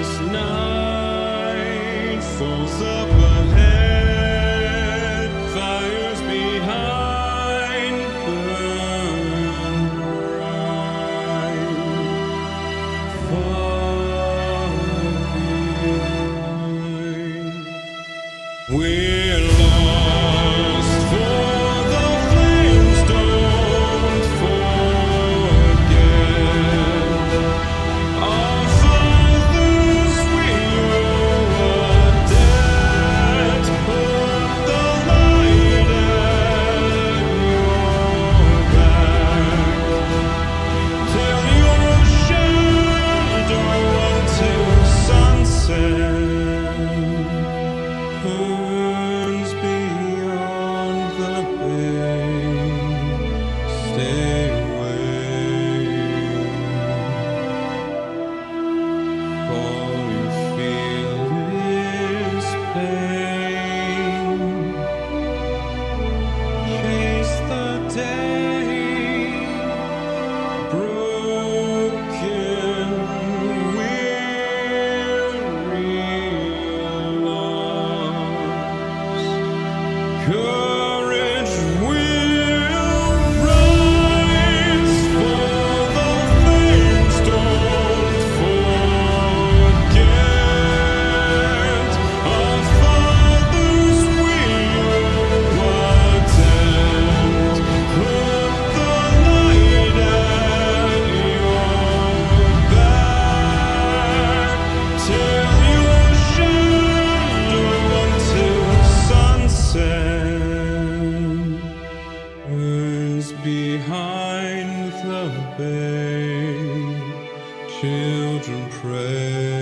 Night falls up ahead, fires behind burn bright, far behind. We're lost, for the flames don't forget. Our fathers, we owe a debt. Put the light at your back, till your shadow until sunset burns beyond the bay. Stay away. All you feel is pain. Chase the day, broken, weary, lost. Courage will rise, for the flames don't forget. Our fathers, we owe a debt. Put the light at your back, till your shadow until sunset burns behind the bay. Children pray.